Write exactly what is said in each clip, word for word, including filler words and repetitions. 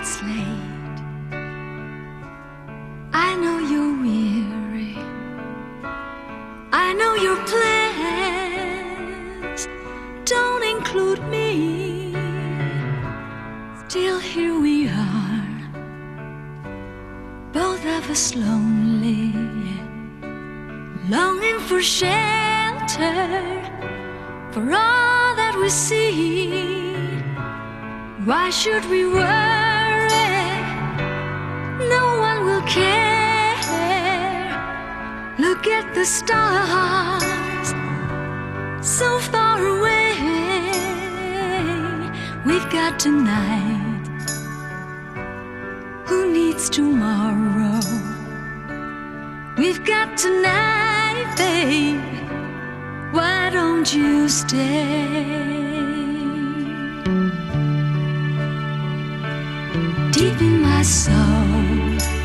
it's late, I know you're weary, I know your plans don't include me. Still here we are, both of us lonely, longing for shelter, for all that we see. Why should we worry? No one will care. Look at the stars, so far away. We've got tonight, who needs tomorrow? We've got tonight, babe, why don't you stay? Deep in my soul,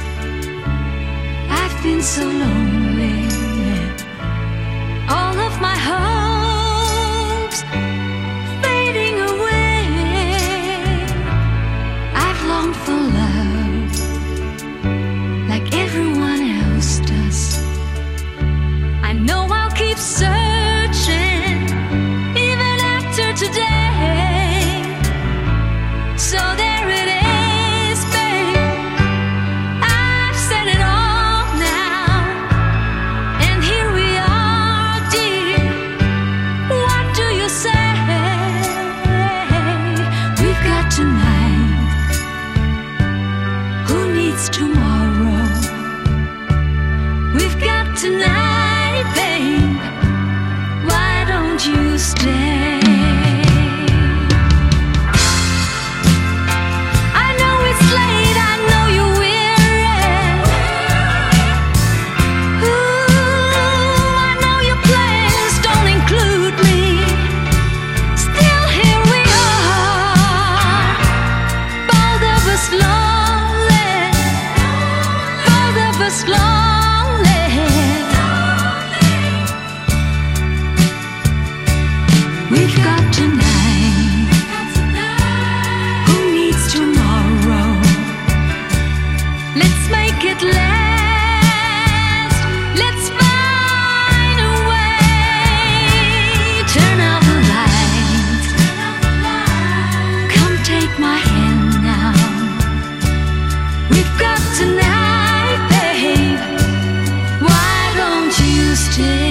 I've been so lonely. All of my hopes fading away. I've longed for love like everyone else does. I know I'll keep searching even after today. So there it is, babe, I've said it all now, and here we are, dear. What do you say? We've got tonight, who needs tomorrow? We've got tonight, babe, why don't you stay? I know it's late, I know you're weary. Ooh, I know your plans don't include me. Still here we are, both of us lonely, both of us lonely. We've got tonight, who needs tomorrow? Let's make it last, let's find a way. Turn out the lights, come take my hand now. We've got tonight, babe, why don't you stay?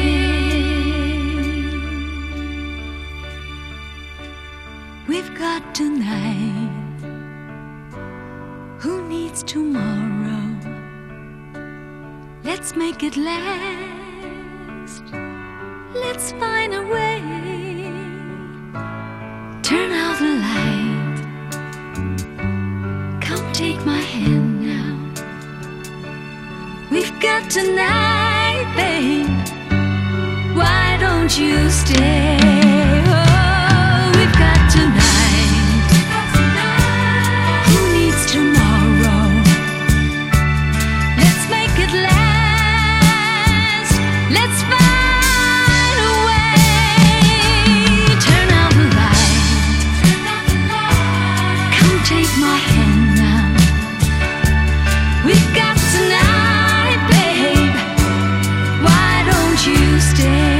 We've got tonight, who needs tomorrow? Let's make it last, let's find a way. Turn out the light, come take my hand now. We've got tonight, babe, why don't you stay? Oh, we've got tonight, who needs tomorrow? Let's make it last, let's find a way. Turn out the light, come take my hand now. We've got tonight, babe, why don't you stay?